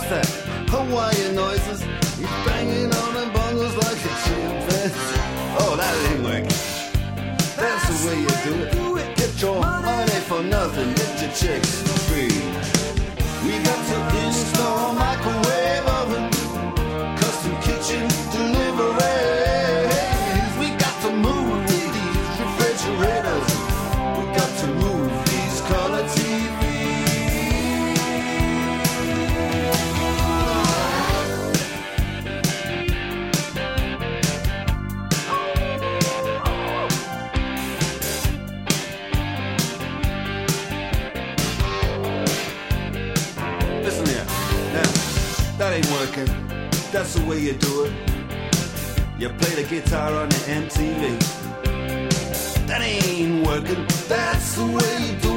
that? Hawaiian noises. He's banging on the bongos like a chimpanzee. Oh, that ain't working. That's the way you do it. Get your money for nothing, get your chicks for free. We got to install microwave oven, custom kitchen deliveries. We got to move these refrigerators. We got to move these color TVs. Listen here, now, that ain't working. That's the way you do it. You play the guitar on the MTV. That ain't working. That's the way you do